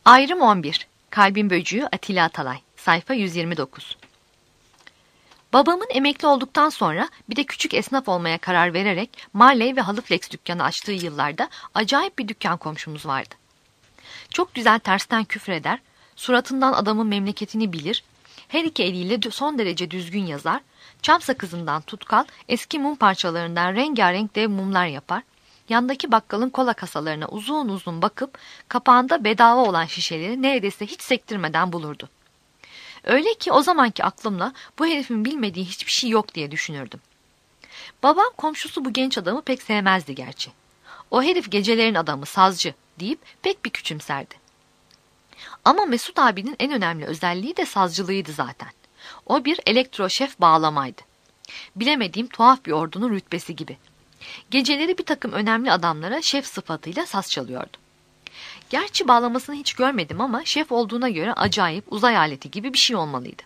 Ayrım 11. Kalbin Böcüğü Atilla Atalay. Sayfa 129. Babamın emekli olduktan sonra bir de küçük esnaf olmaya karar vererek Marley ve Halıflex dükkanı açtığı yıllarda acayip bir dükkan komşumuz vardı. Çok güzel tersten küfreder, suratından adamın memleketini bilir, her iki eliyle son derece düzgün yazar, çam sakızından tutkal, eski mum parçalarından rengarenk dev mumlar yapar, yandaki bakkalın kola kasalarına uzun uzun bakıp kapağında bedava olan şişeleri neredeyse hiç sektirmeden bulurdu. Öyle ki o zamanki aklımla bu herifin bilmediği hiçbir şey yok diye düşünürdüm. Babam komşusu bu genç adamı pek sevmezdi gerçi. O herif gecelerin adamı, sazcı deyip pek bir küçümserdi. Ama Mesut abinin en önemli özelliği de sazcılığıydı zaten. O bir elektroşef bağlamaydı. Bilemediğim tuhaf bir ordunun rütbesi gibi. Geceleri bir takım önemli adamlara şef sıfatıyla saz çalıyordu. Gerçi bağlamasını hiç görmedim ama şef olduğuna göre acayip uzay aleti gibi bir şey olmalıydı.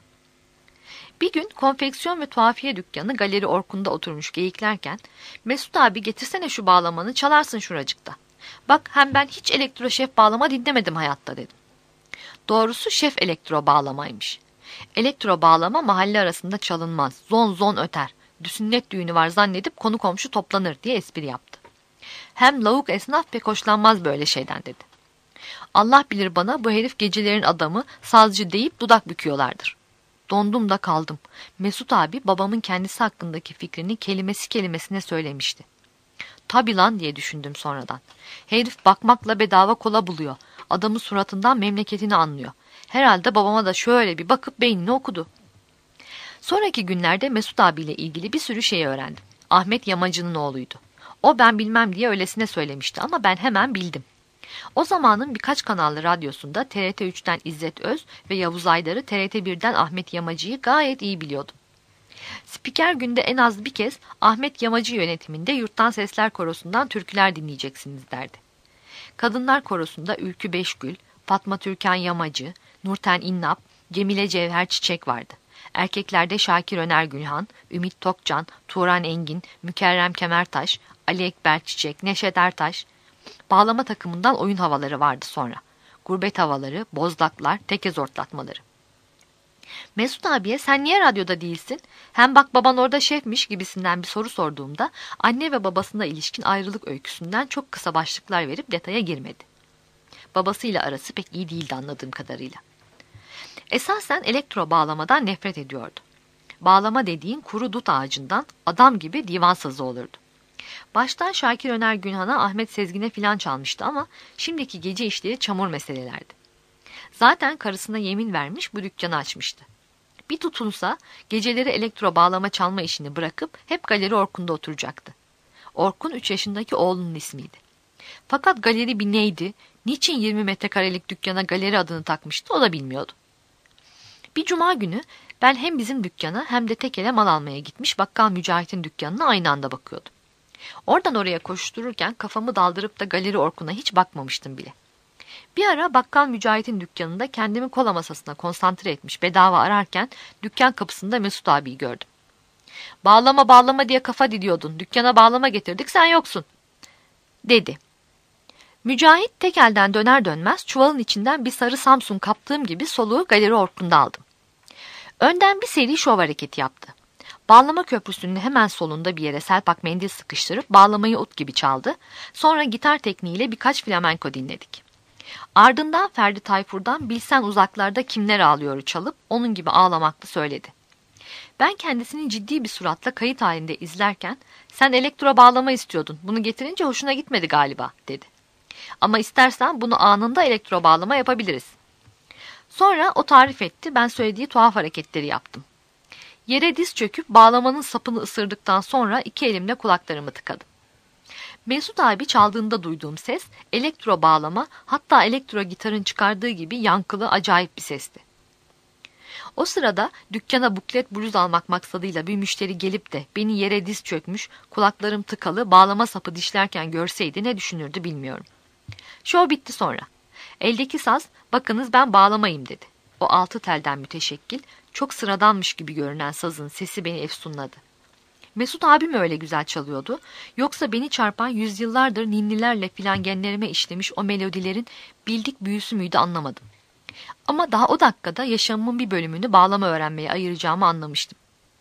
Bir gün konfeksiyon ve tuhafiye dükkanı Galeri Orkun'da oturmuş geyiklerken Mesut abi getirsene şu bağlamanı çalarsın şuracıkta. Bak hem ben hiç elektroşef bağlama dinlemedim hayatta dedim. Doğrusu şef elektro bağlamaymış. Elektro bağlama mahalle arasında çalınmaz, zon zon öter. Sünnet düğünü var zannedip konu komşu toplanır diye espri yaptı. Hem lavuk esnaf pek hoşlanmaz böyle şeyden dedi. Allah bilir bana bu herif gecelerin adamı sazcı deyip dudak büküyorlardır. Dondum da kaldım. Mesut abi babamın kendisi hakkındaki fikrini kelimesi kelimesine söylemişti. Tabi lan diye düşündüm sonradan. Herif bakmakla bedava kola buluyor. Adamın suratından memleketini anlıyor. Herhalde babama da şöyle bir bakıp beynini okudu. Sonraki günlerde Mesut abiyle ilgili bir sürü şey öğrendim. Ahmet Yamacı'nın oğluydu. O ben bilmem diye öylesine söylemişti ama ben hemen bildim. O zamanın birkaç kanallı radyosunda TRT 3'ten İzzet Öz ve Yavuz Aydar'ı TRT 1'den Ahmet Yamacı'yı gayet iyi biliyordum. Spiker günde en az bir kez Ahmet Yamacı yönetiminde Yurttan Sesler Korosu'ndan türküler dinleyeceksiniz derdi. Kadınlar Korosu'nda Ülkü Beşgül, Fatma Türkan Yamacı, Nurten İnnap, Cemile Cevher Çiçek vardı. Erkeklerde Şakir Öner Gülhan, Ümit Tokcan, Turan Engin, Mükerrem Kemertaş, Ali Ekber Çiçek, Neşet Ertaş. Bağlama takımından oyun havaları vardı sonra. Gurbet havaları, bozdaklar, tekez ortlatmaları. Mesut abiye sen niye radyoda değilsin? Hem bak baban orada şefmiş gibisinden bir soru sorduğumda anne ve babasına ilişkin ayrılık öyküsünden çok kısa başlıklar verip detaya girmedi. Babasıyla arası pek iyi değildi anladığım kadarıyla. Esasen elektro bağlamadan nefret ediyordu. Bağlama dediğin kuru dut ağacından adam gibi divan sazı olurdu. Baştan Şakir Öner Günhan'a, Ahmet Sezgin'e filan çalmıştı ama şimdiki gece işleri çamur meselelerdi. Zaten karısına yemin vermiş bu dükkanı açmıştı. Bir tutunsa geceleri elektro bağlama çalma işini bırakıp hep Galeri Orkun'da oturacaktı. Orkun 3 yaşındaki oğlunun ismiydi. Fakat galeri bir neydi, niçin 20 metrekarelik dükkana galeri adını takmıştı o da bilmiyordu. Bir cuma günü ben hem bizim dükkana hem de tekele mal almaya gitmiş bakkal Mücahit'in dükkanına aynı anda bakıyordum. Oradan oraya koştururken kafamı daldırıp da Galeri Orkun'a hiç bakmamıştım bile. Bir ara bakkal Mücahit'in dükkanında kendimi kola masasına konsantre etmiş bedava ararken dükkan kapısında Mesut abiyi gördüm. Bağlama bağlama diye kafa didiyordun. Dükkana bağlama getirdik sen yoksun dedi. Mücahit tekelden döner dönmez çuvalın içinden bir sarı Samsun kaptığım gibi soluğu Galeri Orkun'da aldım. Önden bir seri şov hareketi yaptı. Bağlama köprüsünün hemen solunda bir yere selpak mendil sıkıştırıp bağlamayı ut gibi çaldı. Sonra gitar tekniğiyle birkaç flamenko dinledik. Ardından Ferdi Tayfur'dan Bilsen Uzaklarda Kimler Ağlıyor'u çalıp onun gibi ağlamaklı söyledi. Ben kendisini ciddi bir suratla kayıt halinde izlerken sen elektro bağlama istiyordun bunu getirince hoşuna gitmedi galiba dedi. Ama istersen bunu anında elektro bağlama yapabiliriz. Sonra o tarif etti ben söylediği tuhaf hareketleri yaptım. Yere diz çöküp bağlamanın sapını ısırdıktan sonra 2 elimle kulaklarımı tıkadım. Mesut abi çaldığında duyduğum ses elektro bağlama hatta elektro gitarın çıkardığı gibi yankılı acayip bir sesti. O sırada dükkana buklet bluz almak maksadıyla bir müşteri gelip de beni yere diz çökmüş kulaklarım tıkalı bağlama sapı dişlerken görseydi ne düşünürdü bilmiyorum. Şov bitti sonra. Eldeki saz bakınız ben bağlamayım dedi. O 6 telden müteşekkil çok sıradanmış gibi görünen sazın sesi beni efsunladı. Mesut abi mi öyle güzel çalıyordu? Yoksa beni çarpan yüzyıllardır ninnilerle filan genlerime işlemiş o melodilerin bildik büyüsü müydü anlamadım. Ama daha o dakikada yaşamımın bir bölümünü bağlama öğrenmeye ayıracağımı anlamıştım.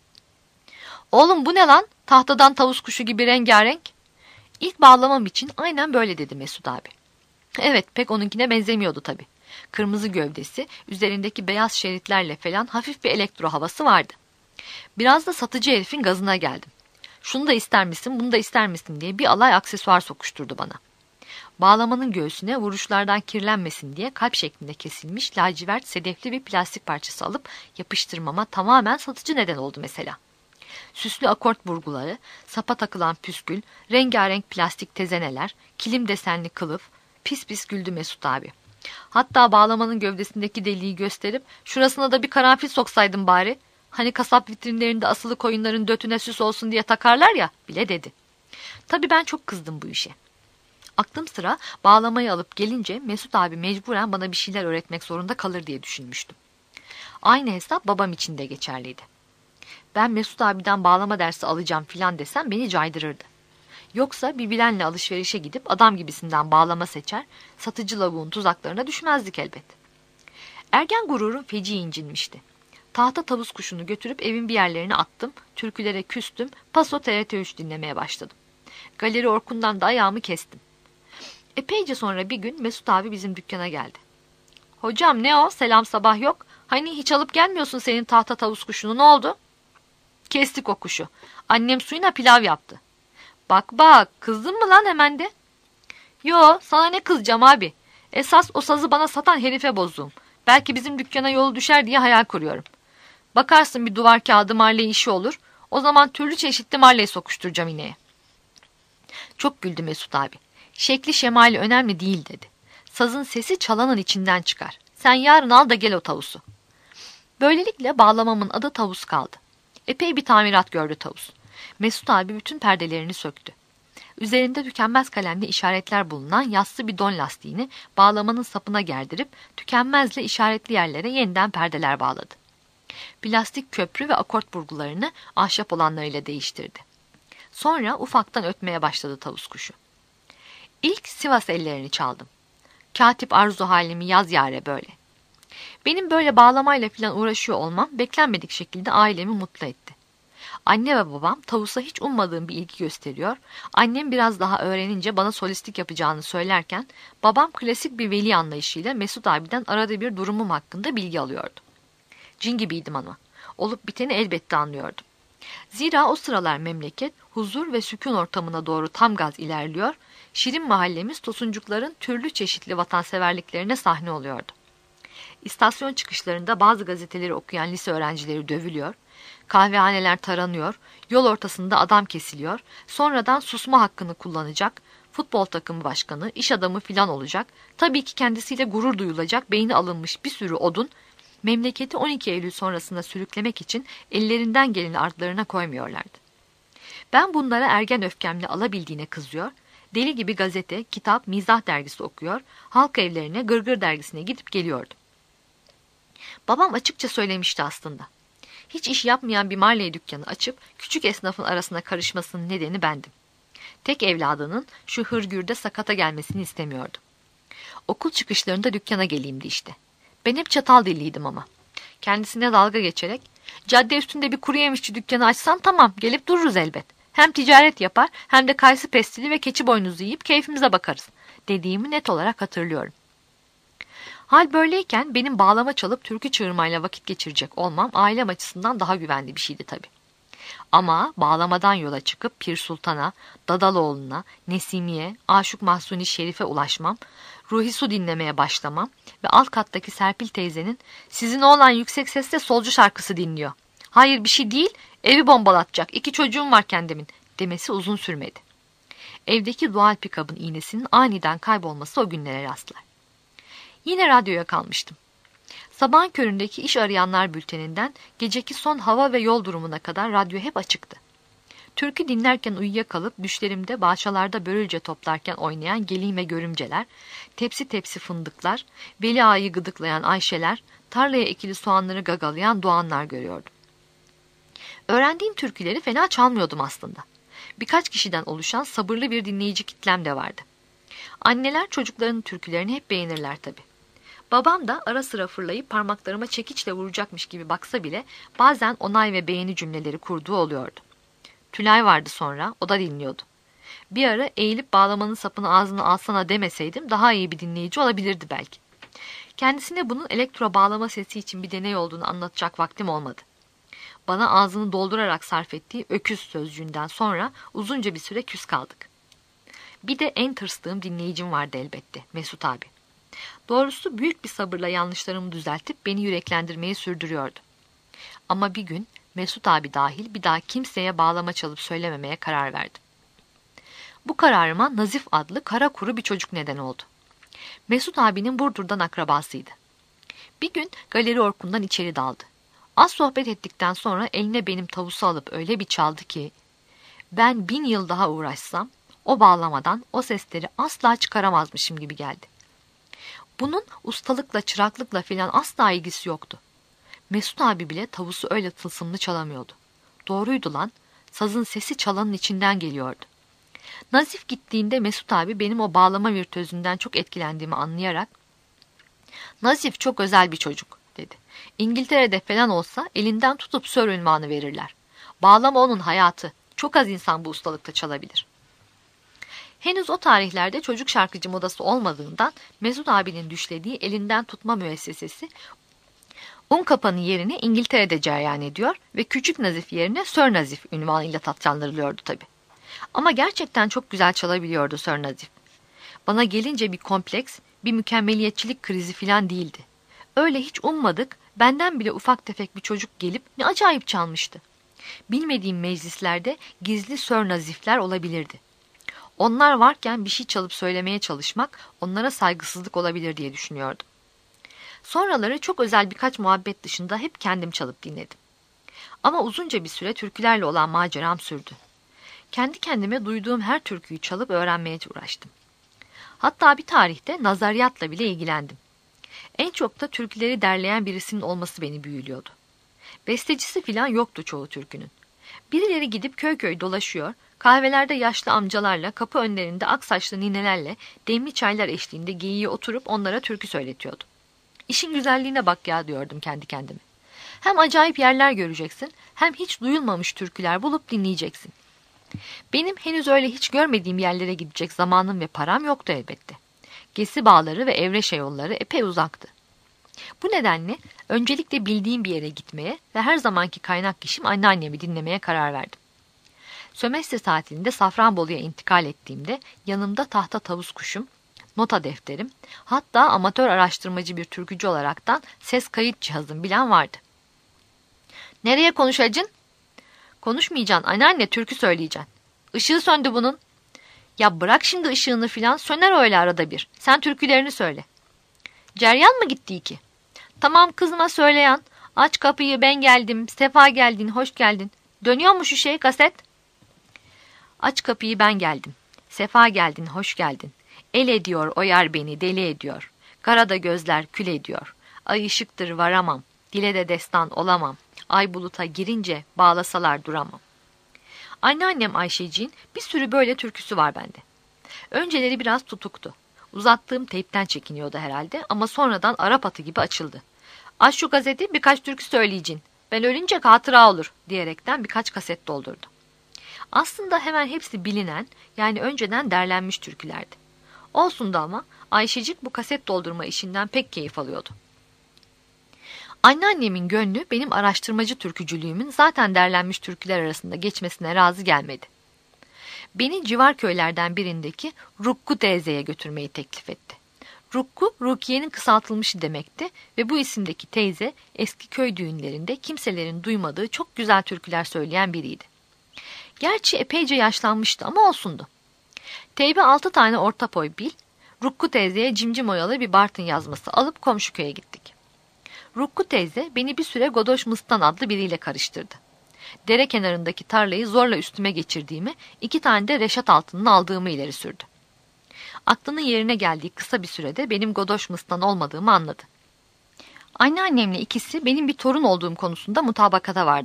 Oğlum bu ne lan? Tahtadan tavus kuşu gibi rengarenk. İlk bağlamam için aynen böyle dedi Mesut abi. Evet, pek onunkine benzemiyordu tabii. Kırmızı gövdesi, üzerindeki beyaz şeritlerle falan hafif bir elektro havası vardı. Biraz da satıcı herifin gazına geldim. Şunu da ister misin, bunu da ister misin diye bir alay aksesuar sokuşturdu bana. Bağlamanın göğsüne vuruşlardan kirlenmesin diye kalp şeklinde kesilmiş lacivert sedefli bir plastik parçası alıp yapıştırmama tamamen satıcı neden oldu mesela. Süslü akort burguları, sapa takılan püskül, rengarenk plastik tezeneler, kilim desenli kılıf, pis pis güldü Mesut abi. Hatta bağlamanın gövdesindeki deliği gösterip şurasına da bir karanfil soksaydım bari. Hani kasap vitrinlerinde asılı koyunların dötüne süs olsun diye takarlar ya bile dedi. Tabii ben çok kızdım bu işe. Aklım sıra bağlamayı alıp gelince Mesut abi mecburen bana bir şeyler öğretmek zorunda kalır diye düşünmüştüm. Aynı hesap babam için de geçerliydi. Ben Mesut abiden bağlama dersi alacağım filan desem beni caydırırdı. Yoksa bir bilenle alışverişe gidip adam gibisinden bağlama seçer, satıcı lavuğun tuzaklarına düşmezdik elbet. Ergen gururum feci incinmişti. Tahta tavus kuşunu götürüp evin bir yerlerine attım, türkülere küstüm, paso TRT3 dinlemeye başladım. Galeri Orkun'dan da ayağımı kestim. Epeyce sonra bir gün Mesut abi bizim dükkana geldi. Hocam ne o? Selam sabah yok. Hani hiç alıp gelmiyorsun senin tahta tavus kuşunu, ne oldu? Kestik o kuşu. Annem suyuna pilav yaptı. Bak bak, kızdın mı lan hemen de? Yo, sana ne kızacağım abi. Esas o sazı bana satan herife bozuğum. Belki bizim dükkana yolu düşer diye hayal kuruyorum. Bakarsın bir duvar kağıdı marley işi olur. O zaman türlü çeşitli marley sokuşturacağım ineğe. Çok güldü Mesut abi. Şekli şemali önemli değil dedi. Sazın sesi çalanın içinden çıkar. Sen yarın al da gel o tavusu. Böylelikle bağlamamın adı tavus kaldı. Epey bir tamirat gördü tavus. Mesut abi bütün perdelerini söktü. Üzerinde tükenmez kalemli işaretler bulunan yassı bir don lastiğini bağlamanın sapına gerdirip tükenmezle işaretli yerlere yeniden perdeler bağladı. Plastik köprü ve akort burgularını ahşap olanlarıyla değiştirdi. Sonra ufaktan ötmeye başladı tavus kuşu. İlk Sivas ellerini çaldım. Katip arzu halimi yaz yare böyle. Benim böyle bağlamayla falan uğraşıyor olmam beklenmedik şekilde ailemi mutlu etti. Anne ve babam tavusa hiç ummadığım bir ilgi gösteriyor. Annem biraz daha öğrenince bana solistlik yapacağını söylerken babam klasik bir veli anlayışıyla Mesut abiden arada bir durumum hakkında bilgi alıyordu. Cin gibiydim ama. Olup biteni elbette anlıyordum. Zira o sıralar memleket huzur ve sükun ortamına doğru tam gaz ilerliyor, şirin mahallemiz tosuncukların türlü çeşitli vatanseverliklerine sahne oluyordu. İstasyon çıkışlarında bazı gazeteleri okuyan lise öğrencileri dövülüyor, kahvehaneler taranıyor, yol ortasında adam kesiliyor, sonradan susma hakkını kullanacak, futbol takımı başkanı, iş adamı filan olacak, tabii ki kendisiyle gurur duyulacak beyni alınmış bir sürü odun, memleketi 12 Eylül sonrasında sürüklemek için ellerinden geleni ardlarına koymuyorlardı. Ben bunlara ergen öfkemle alabildiğine kızıyor, deli gibi gazete, kitap, mizah dergisi okuyor, halk evlerine, Gırgır dergisine gidip geliyordum. Babam açıkça söylemişti aslında. Hiç iş yapmayan bir marley dükkanı açıp küçük esnafın arasına karışmasının nedeni bendim. Tek evladının şu hırgürde sakata gelmesini istemiyordum. Okul çıkışlarında dükkana geleyimdi işte. Ben hep çatal dilliydim ama. Kendisine dalga geçerek, cadde üstünde bir kuru yemişçi dükkanı açsan tamam, gelip dururuz elbet. Hem ticaret yapar hem de kayısı pestili ve keçi boynuzu yiyip keyfimize bakarız dediğimi net olarak hatırlıyorum. Hal böyleyken benim bağlama çalıp türkü çığırmayla vakit geçirecek olmam ailem açısından daha güvenli bir şeydi tabii. Ama bağlamadan yola çıkıp Pir Sultan'a, Dadaloğlu'na, Nesimiye, Aşık Mahsuni Şerif'e ulaşmam, Ruhi Su dinlemeye başlamam ve alt kattaki Serpil teyzenin "Sizin oğlan yüksek sesle solcu şarkısı dinliyor. Hayır bir şey değil, evi bombalatacak, 2 çocuğum var kendimin" demesi uzun sürmedi. Evdeki doğal pikabın iğnesinin aniden kaybolması o günlere rastlar. Yine radyoya kalmıştım. Sabahın köründeki iş arayanlar bülteninden geceki son hava ve yol durumuna kadar radyo hep açıktı. Türkü dinlerken uyuyakalıp düşlerimde bahçalarda börülce toplarken oynayan gelin ve görümceler, tepsi tepsi fındıklar, veli ağayı gıdıklayan Ayşeler, tarlaya ekili soğanları gagalayan Doğanlar görüyordum. Öğrendiğim türküleri fena çalmıyordum aslında. Birkaç kişiden oluşan sabırlı bir dinleyici kitlem de vardı. Anneler çocuklarının türkülerini hep beğenirler tabii. Babam da ara sıra fırlayıp parmaklarıma çekiçle vuracakmış gibi baksa bile bazen onay ve beğeni cümleleri kurduğu oluyordu. Tülay vardı sonra, o da dinliyordu. Bir ara eğilip bağlamanın sapını ağzına alsana demeseydim daha iyi bir dinleyici olabilirdi belki. Kendisine bunun elektro bağlama sesi için bir deney olduğunu anlatacak vaktim olmadı. Bana ağzını doldurarak sarf ettiği öküz sözcüğünden sonra uzunca bir süre küs kaldık. Bir de en tırstığım dinleyicim vardı elbette, Mesut abi. Doğrusu büyük bir sabırla yanlışlarımı düzeltip beni yüreklendirmeyi sürdürüyordu. Ama bir gün Mesut abi dahil bir daha kimseye bağlama çalıp söylememeye karar verdim. Bu kararıma Nazif adlı kara kuru bir çocuk neden oldu. Mesut abinin Burdur'dan akrabasıydı. Bir gün Galeri Orkun'dan içeri daldı. Az sohbet ettikten sonra eline benim tavusu alıp öyle bir çaldı ki ben 1000 yıl daha uğraşsam o bağlamadan o sesleri asla çıkaramazmışım gibi geldi. Bunun ustalıkla çıraklıkla filan asla ilgisi yoktu. Mesut abi bile tavusu öyle tılsımlı çalamıyordu. Doğruydu lan, sazın sesi çalanın içinden geliyordu. Nazif gittiğinde Mesut abi benim o bağlama virtüözünden çok etkilendiğimi anlayarak "Nazif çok özel bir çocuk," dedi. "İngiltere'de falan olsa elinden tutup sör ünvanı verirler. Bağlama onun hayatı. Çok az insan bu ustalıkta çalabilir." Henüz o tarihlerde çocuk şarkıcı modası olmadığından Mesut abinin düşlediği elinden tutma müessesesi Unkapan'ın yerine İngiltere'de cereyan ediyor ve Küçük Nazif yerine Sir Nazif ünvanıyla tatlandırılıyordu tabii. Ama gerçekten çok güzel çalabiliyordu Sir Nazif. Bana gelince bir kompleks, bir mükemmeliyetçilik krizi falan değildi. Öyle hiç ummadık, benden bile ufak tefek bir çocuk gelip ne acayip çalmıştı. Bilmediğim meclislerde gizli Sir Nazifler olabilirdi. Onlar varken bir şey çalıp söylemeye çalışmak onlara saygısızlık olabilir diye düşünüyordum. Sonraları çok özel birkaç muhabbet dışında hep kendim çalıp dinledim. Ama uzunca bir süre türkülerle olan maceram sürdü. Kendi kendime duyduğum her türküyü çalıp öğrenmeye uğraştım. Hatta bir tarihte nazariyatla bile ilgilendim. En çok da türküleri derleyen birisinin olması beni büyülüyordu. Bestecisi filan yoktu çoğu türkünün. Birileri gidip köy köy dolaşıyor, kahvelerde yaşlı amcalarla, kapı önlerinde aksaçlı ninelerle, demli çaylar eşliğinde geyiğe oturup onlara türkü söyletiyordu. İşin güzelliğine bak ya diyordum kendi kendime. Hem acayip yerler göreceksin, hem hiç duyulmamış türküler bulup dinleyeceksin. Benim henüz öyle hiç görmediğim yerlere gidecek zamanım ve param yoktu elbette. Gesi bağları ve Evreşe yolları epey uzaktı. Bu nedenle öncelikle bildiğim bir yere gitmeye ve her zamanki kaynak kişim anneannemi dinlemeye karar verdim. Sömestr tatilinde Safranbolu'ya intikal ettiğimde yanımda tahta tavus kuşum, nota defterim, hatta amatör araştırmacı bir türkücü olaraktan ses kayıt cihazım bilen vardı. "Nereye konuşacaksın?" "Konuşmayacaksın anneanne, türkü söyleyeceksin." "Işığı söndü bunun." "Ya bırak şimdi ışığını filan, söner öyle arada bir. Sen türkülerini söyle." "Ceryan mı gitti ki?" "Tamam kızma söyleyen. Aç kapıyı ben geldim, sefa geldin, hoş geldin. Dönüyor mu şu şey kaset?" "Aç kapıyı ben geldim. Sefa geldin, hoş geldin. El ediyor o yar beni, deli ediyor. Karada gözler kül ediyor. Ay ışıktır varamam. Dile de destan olamam. Ay buluta girince bağlasalar duramam." Anneannem Ayşeciğin bir sürü böyle türküsü var bende. Önceleri biraz tutuktu. Uzattığım teypten çekiniyordu herhalde ama sonradan Arap atı gibi açıldı. "Aç şu gazeti, birkaç türkü söyleyeceksin. Ben ölünce hatıra olur," diyerekten birkaç kaset doldurdu. Aslında hemen hepsi bilinen, yani önceden derlenmiş türkülerdi. Olsun da ama Ayşecik bu kaset doldurma işinden pek keyif alıyordu. Anneannemin gönlü benim araştırmacı türkücülüğümün zaten derlenmiş türküler arasında geçmesine razı gelmedi. Beni civar köylerden birindeki Rukku teyzeye götürmeyi teklif etti. Rukku, Rukiye'nin kısaltılmışı demekti ve bu isimdeki teyze eski köy düğünlerinde kimselerin duymadığı çok güzel türküler söyleyen biriydi. Gerçi epeyce yaşlanmıştı ama olsundu. Teybe 6 tane orta boy bil, Rukku teyzeye cimcim oyalı bir Bartın yazması alıp komşu köye gittik. Rukku teyze beni bir süre Godoş Mıstan adlı biriyle karıştırdı. Dere kenarındaki tarlayı zorla üstüme geçirdiğimi, 2 tane de reşat altınını aldığımı ileri sürdü. Aklının yerine geldiği kısa bir sürede benim Godoş Mıstan olmadığımı anladı. Anneannemle ikisi benim bir torun olduğum konusunda mutabakata vardılar.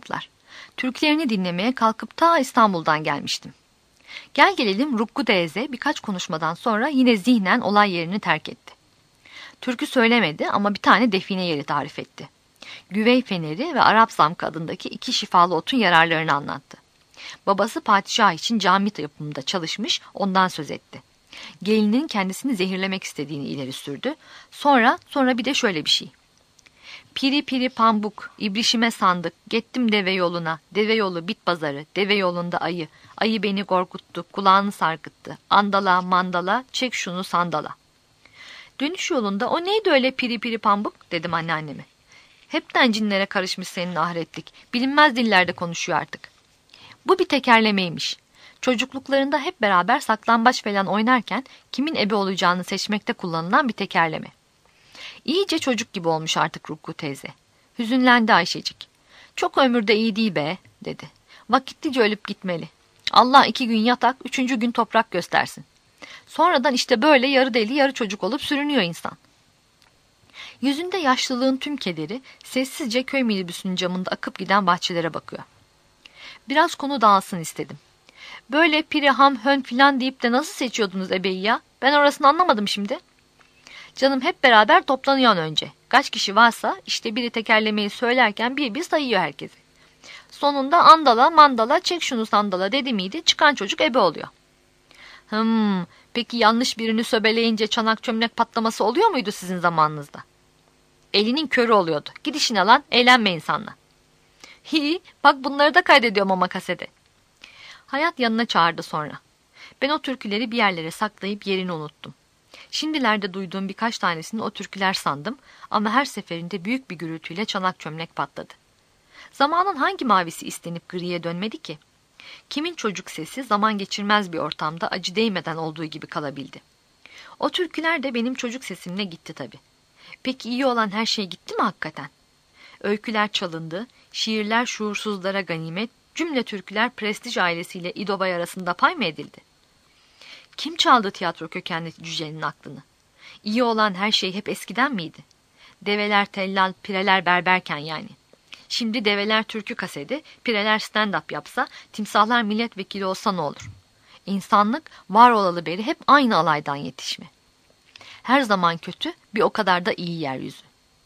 Türklerini dinlemeye kalkıp ta İstanbul'dan gelmiştim. Gel gelelim Rukku teyze birkaç konuşmadan sonra yine zihnen olay yerini terk etti. Türkü söylemedi ama bir tane define yeri tarif etti. Güvey feneri ve Arap zamkı adındaki 2 şifalı otun yararlarını anlattı. Babası padişah için cami yapımında çalışmış, ondan söz etti. Gelinin kendisini zehirlemek istediğini ileri sürdü. Sonra bir de şöyle bir şey. Piri piri pambuk, ibrişime sandık, gittim deve yoluna, deve yolu bit pazarı, deve yolunda ayı, ayı beni korkuttu, kulağını sarkıttı, andala mandala, çek şunu sandala. Dönüş yolunda o neydi öyle piri piri pambuk dedim anneanneme. Hepten cinlere karışmış senin ahiretlik, bilinmez dillerde konuşuyor artık. Bu bir tekerlemeymiş. Çocukluklarında hep beraber saklambaç falan oynarken kimin ebe olacağını seçmekte kullanılan bir tekerleme. İyice çocuk gibi olmuş artık Rukku teyze. Hüzünlendi Ayşecik. Çok ömürde iyi değil be, dedi. Vakitlice ölüp gitmeli. Allah 2 gün yatak, 3. gün toprak göstersin. Sonradan işte böyle yarı deli yarı çocuk olup sürünüyor insan. Yüzünde yaşlılığın tüm kederi sessizce köy minibüsünün camında akıp giden bahçelere bakıyor. Biraz konu dağılsın istedim. Böyle piri ham hön filan deyip de nasıl seçiyordunuz ebeyi ya? Ben orasını anlamadım şimdi. Canım hep beraber toplanıyor önce. Kaç kişi varsa işte biri tekerlemeyi söylerken bir sayıyor herkesi. Sonunda andala mandala çek şunu sandala dedi miydi çıkan çocuk ebe oluyor. Peki yanlış birini söbeleyince çanak çömlek patlaması oluyor muydu sizin zamanınızda? Elinin körü oluyordu. Gid işine lan, eğlenme insanla. Bak bunları da kaydediyorum ama kasede. Hayat yanına çağırdı sonra. Ben o türküleri bir yerlere saklayıp yerini unuttum. Şimdilerde duyduğum birkaç tanesini o türküler sandım ama her seferinde büyük bir gürültüyle çanak çömlek patladı. Zamanın hangi mavisi istenip griye dönmedi ki? Kimin çocuk sesi zaman geçirmez bir ortamda acı değmeden olduğu gibi kalabildi. O türküler de benim çocuk sesimle gitti tabii. Peki iyi olan her şey gitti mi hakikaten? Öyküler çalındı, şiirler şuursuzlara ganimet, cümle türküler prestij ailesiyle İdobay arasında pay mı edildi? Kim çaldı tiyatro kökenli cücenin aklını? İyi olan her şey hep eskiden miydi? Develer tellal, pireler berberken yani. Şimdi develer türkü kasedi, pireler stand-up yapsa, timsahlar milletvekili olsa ne olur? İnsanlık var olalı beri hep aynı alaydan yetişme. Her zaman kötü, bir o kadar da iyi yeryüzü.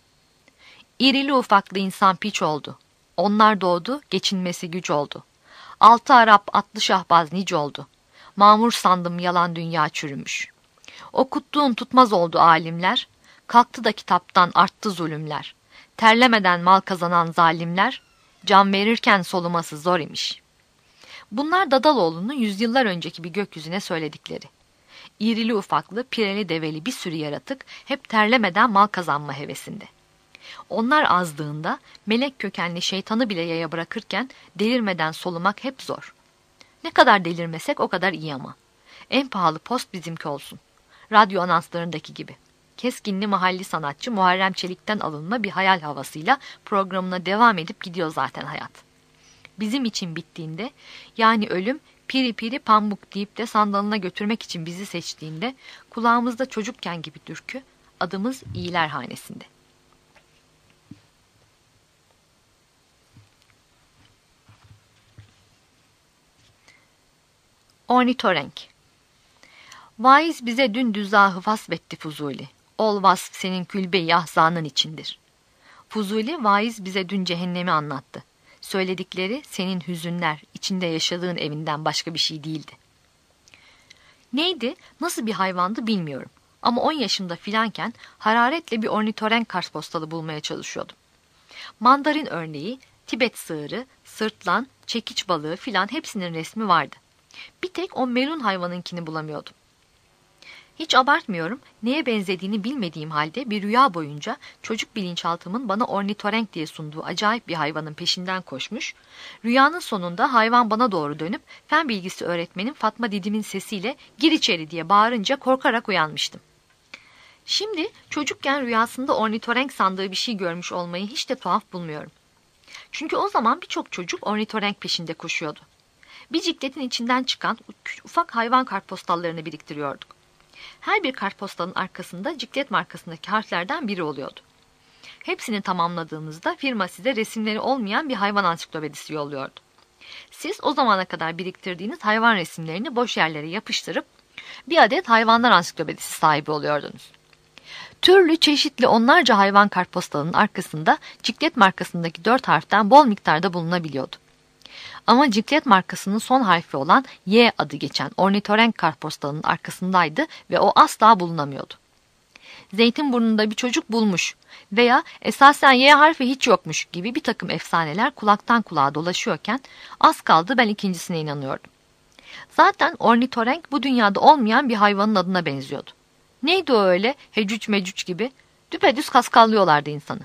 İrili ufaklı insan piç oldu. Onlar doğdu, geçinmesi güç oldu. 6 Arap, atlı şahbaz nice oldu. Mamur sandım yalan dünya çürümüş. Okuttuğun tutmaz oldu alimler. Kalktı da kitaptan arttı zulümler. Terlemeden mal kazanan zalimler. Can verirken soluması zor imiş. Bunlar Dadaloğlu'nun yüzyıllar önceki bir gökyüzüne söyledikleri. İrili ufaklı, pireli develi bir sürü yaratık hep terlemeden mal kazanma hevesinde. Onlar azdığında melek kökenli şeytanı bile yaya bırakırken delirmeden solumak hep zor. Ne kadar delirmesek o kadar iyi ama. En pahalı post bizimki olsun. Radyo anonslarındaki gibi. Keskinli mahalli sanatçı Muharrem Çelik'ten alınma bir hayal havasıyla programına devam edip gidiyor zaten hayat. Bizim için bittiğinde, yani ölüm piri piri pambuk deyip de sandalına götürmek için bizi seçtiğinde kulağımızda çocukken gibi türkü, adımız iyiler hanesinde. Ornitorenk. Vaiz bize dün düzahı vasfetti Fuzuli. Ol vasf senin külbe-i ahzanın içindir. Fuzuli vaiz bize dün cehennemi anlattı. Söyledikleri senin hüzünler, içinde yaşadığın evinden başka bir şey değildi. Neydi, nasıl bir hayvandı bilmiyorum. Ama 10 yaşımda filanken hararetle bir ornitorenk kartpostalı bulmaya çalışıyordum. Mandarin örneği, Tibet sığırı, sırtlan, çekiç balığı filan hepsinin resmi vardı. Bir tek o melun hayvanınkini bulamıyordum. Hiç abartmıyorum, neye benzediğini bilmediğim halde bir rüya boyunca çocuk bilinçaltımın bana ornitorenk diye sunduğu acayip bir hayvanın peşinden koşmuş, rüyanın sonunda hayvan bana doğru dönüp fen bilgisi öğretmenim Fatma Didim'in sesiyle gir içeri diye bağırınca korkarak uyanmıştım. Şimdi çocukken rüyasında ornitorenk sandığı bir şey görmüş olmayı hiç de tuhaf bulmuyorum. Çünkü o zaman birçok çocuk ornitorenk peşinde koşuyordu. Bir cikletin içinden çıkan ufak hayvan kartpostallarını biriktiriyorduk. Her bir kartpostalın arkasında ciklet markasındaki harflerden biri oluyordu. Hepsini tamamladığınızda firma size resimleri olmayan bir hayvan ansiklopedisi yolluyordu. Siz o zamana kadar biriktirdiğiniz hayvan resimlerini boş yerlere yapıştırıp bir adet hayvanlar ansiklopedisi sahibi oluyordunuz. Türlü çeşitli onlarca hayvan kartpostalının arkasında Ciklet markasındaki 4 harften bol miktarda bulunabiliyordu. Ama Ciklet markasının son harfi olan Y adı geçen ornitorenk kartpostalının arkasındaydı ve o asla bulunamıyordu. Zeytinburnu'nda bir çocuk bulmuş veya esasen Y harfi hiç yokmuş gibi bir takım efsaneler kulaktan kulağa dolaşıyorken az kaldı ben ikincisine inanıyordum. Zaten ornitorenk bu dünyada olmayan bir hayvanın adına benziyordu. Neydi o öyle hecüc mecüc gibi? Düpedüz kaskallıyorlardı insanı.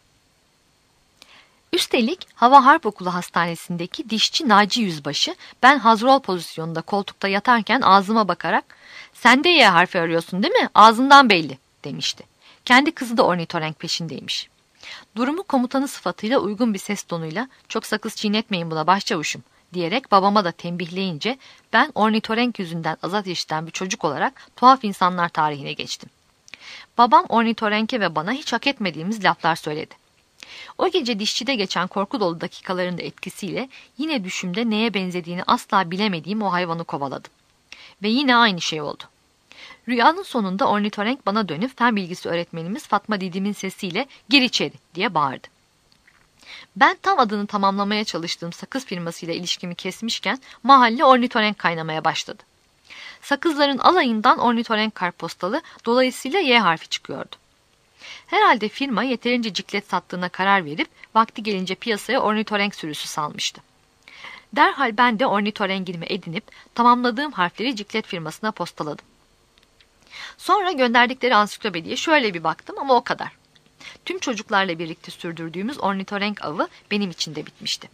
Üstelik Hava Harp Okulu Hastanesi'ndeki dişçi Naci Yüzbaşı ben hazrol pozisyonunda koltukta yatarken ağzıma bakarak "Sen de Y harfi arıyorsun değil mi? Ağzından belli." demişti. Kendi kızı da ornitorenk peşindeymiş. Durumu komutanı sıfatıyla uygun bir ses tonuyla "Çok sakız çiğnetmeyin buna başçavuşum." diyerek babama da tembihleyince ben ornitorenk yüzünden azat işiten bir çocuk olarak tuhaf insanlar tarihine geçtim. Babam ornitorenke ve bana hiç hak etmediğimiz laflar söyledi. O gece dişçide geçen korku dolu dakikaların da etkisiyle yine düşümde neye benzediğini asla bilemediğim o hayvanı kovaladım. Ve yine aynı şey oldu. Rüyanın sonunda ornitorenk bana dönüp fen bilgisi öğretmenimiz Fatma Didim'in sesiyle "Gir içeri" diye bağırdı. Ben tam adını tamamlamaya çalıştığım sakız firmasıyla ilişkimi kesmişken mahalle ornitorenk kaynamaya başladı. Sakızların alayından ornitorenk kartpostalı, dolayısıyla Y harfi çıkıyordu. Herhalde firma yeterince ciklet sattığına karar verip vakti gelince piyasaya ornitorenk sürüsü salmıştı. Derhal ben de ornitorengilimi edinip tamamladığım harfleri ciklet firmasına postaladım. Sonra gönderdikleri ansiklopediye şöyle bir baktım ama o kadar. Tüm çocuklarla birlikte sürdürdüğümüz ornitorenk avı benim için de bitmişti.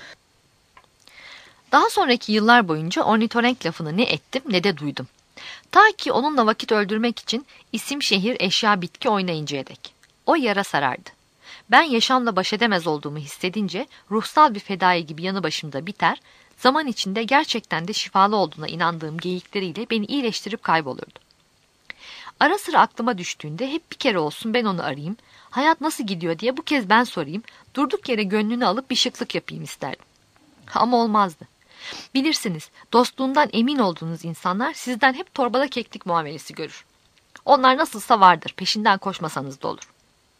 Daha sonraki yıllar boyunca ornitorenk lafını ne ettim ne de duydum. Ta ki onunla vakit öldürmek için isim, şehir, eşya, bitki oynayıncaya dek. O yara sarardı. Ben yaşamla baş edemez olduğumu hissedince ruhsal bir fedai gibi yanı başımda biter, zaman içinde gerçekten de şifalı olduğuna inandığım geyikleriyle beni iyileştirip kaybolurdu. Ara sıra aklıma düştüğünde hep bir kere olsun ben onu arayayım, hayat nasıl gidiyor diye bu kez ben sorayım, durduk yere gönlünü alıp bir şıklık yapayım isterdim. Ama olmazdı. Bilirsiniz, dostluğundan emin olduğunuz insanlar sizden hep torbada keklik muamelesi görür. Onlar nasılsa vardır, peşinden koşmasanız da olur.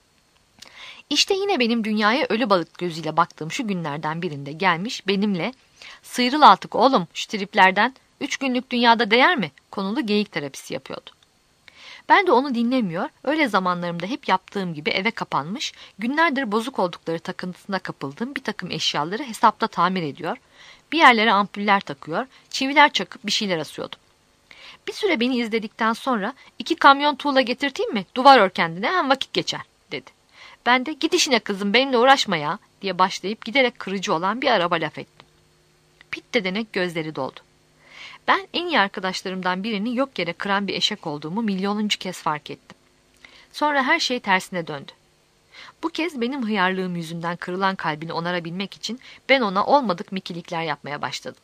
İşte yine benim dünyaya ölü balık gözüyle baktığım şu günlerden birinde gelmiş benimle "Sıyrıl artık oğlum şu triplerden, 3 günlük dünyada değer mi?" konulu geyik terapisi yapıyordu. Ben de onu dinlemiyor, öyle zamanlarımda hep yaptığım gibi eve kapanmış, günlerdir bozuk oldukları takıntısına kapıldığım bir takım eşyaları hesapta tamir ediyor, bir yerlere ampuller takıyor, çiviler çakıp bir şeyler asıyordum. Bir süre beni izledikten sonra "2 kamyon tuğla getirteyim mi? Duvar ör kendine, hem vakit geçer." dedi. Ben de "Git işine kızım, benimle uğraşma ya" diye başlayıp giderek kırıcı olan bir araba laf ettim. Pit dedenek gözleri doldu. Ben en iyi arkadaşlarımdan birini yok yere kıran bir eşek olduğumu milyonuncu kez fark ettim. Sonra her şey tersine döndü. Bu kez benim hıyarlığım yüzünden kırılan kalbini onarabilmek için ben ona olmadık mikilikler yapmaya başladım.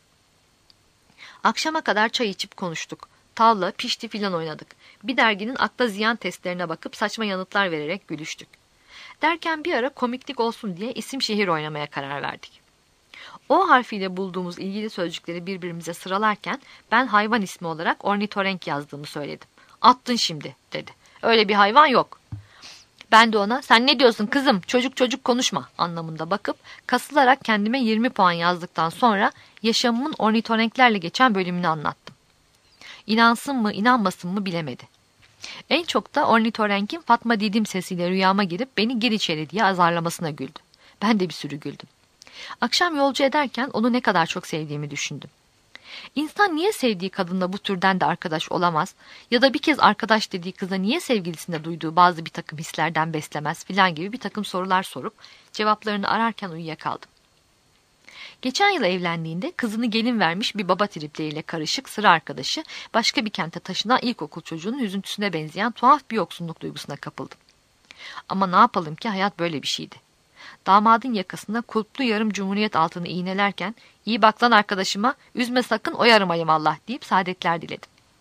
Akşama kadar çay içip konuştuk. Tavla, pişti filan oynadık. Bir derginin akla ziyan testlerine bakıp saçma yanıtlar vererek gülüştük. Derken bir ara komiklik olsun diye isim şehir oynamaya karar verdik. O harfiyle bulduğumuz ilgili sözcükleri birbirimize sıralarken ben hayvan ismi olarak ornitorenk yazdığımı söyledim. "Attın şimdi" dedi. "Öyle bir hayvan yok." Ben de ona "Sen ne diyorsun kızım, çocuk çocuk konuşma" anlamında bakıp kasılarak kendime 20 puan yazdıktan sonra yaşamımın ornitorenklerle geçen bölümünü anlattım. İnansın mı inanmasın mı bilemedi. En çok da ornitorenkin Fatma Didim sesiyle rüyama girip beni "Gir içeri" diye azarlamasına güldü. Ben de bir sürü güldüm. Akşam yolcu ederken onu ne kadar çok sevdiğimi düşündüm. İnsan niye sevdiği kadınla bu türden de arkadaş olamaz ya da bir kez arkadaş dediği kıza niye sevgilisinde duyduğu bazı bir takım hislerden beslemez filan gibi bir takım sorular sorup cevaplarını ararken uyuyakaldım. Geçen yıl evlendiğinde kızını gelin vermiş bir baba tripleriyle karışık sıra arkadaşı başka bir kente taşınan ilkokul çocuğunun üzüntüsüne benzeyen tuhaf bir yoksunluk duygusuna kapıldım. Ama ne yapalım ki hayat böyle bir şeydi. Damadın yakasına kulplu yarım cumhuriyet altını iğnelerken "İyi bak lan arkadaşıma, üzme sakın, oyarım ayım Allah" deyip saadetler diledim.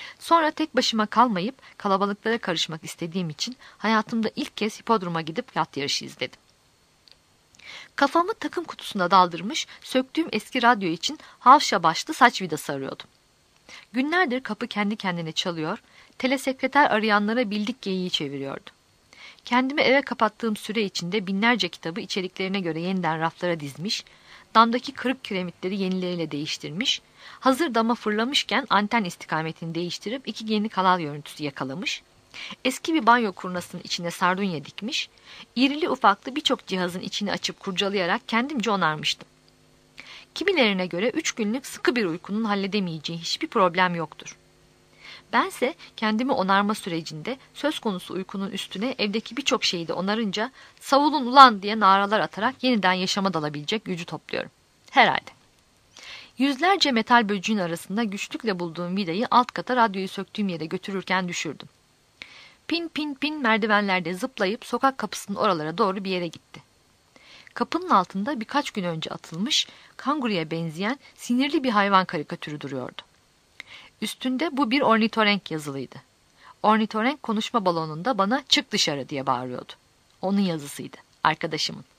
Sonra tek başıma kalmayıp kalabalıklara karışmak istediğim için hayatımda ilk kez hipodroma gidip yat yarışı izledim. Kafamı takım kutusuna daldırmış, söktüğüm eski radyo için havşa başlı saç vidası arıyordum. Günlerdir kapı kendi kendine çalıyor, telesekreter arayanlara bildik geyiği çeviriyordu. Kendimi eve kapattığım süre içinde binlerce kitabı içeriklerine göre yeniden raflara dizmiş, damdaki kırık kiremitleri yenileriyle değiştirmiş, hazır dama fırlamışken anten istikametini değiştirip iki yeni kanal görüntüsü yakalamış, eski bir banyo kurnasının içine sardunya dikmiş, irili ufaklı birçok cihazın içini açıp kurcalayarak kendimce onarmıştım. Kimilerine göre 3 günlük sıkı bir uykunun halledemeyeceği hiçbir problem yoktur. Bense kendimi onarma sürecinde söz konusu uykunun üstüne evdeki birçok şeyi de onarınca savulun ulan diye naralar atarak yeniden yaşama dalabilecek gücü topluyorum. Herhalde. Yüzlerce metal böceğin arasında güçlükle bulduğum vidayı alt kata radyoyu söktüğüm yere götürürken düşürdüm. Pin pin pin merdivenlerde zıplayıp sokak kapısının oralara doğru bir yere gitti. Kapının altında birkaç gün önce atılmış kanguruya benzeyen sinirli bir hayvan karikatürü duruyordu. Üstünde bu bir ornitorenk yazılıydı. Ornitorenk konuşma balonunda bana çık dışarı diye bağırıyordu. Onun yazısıydı, arkadaşımın.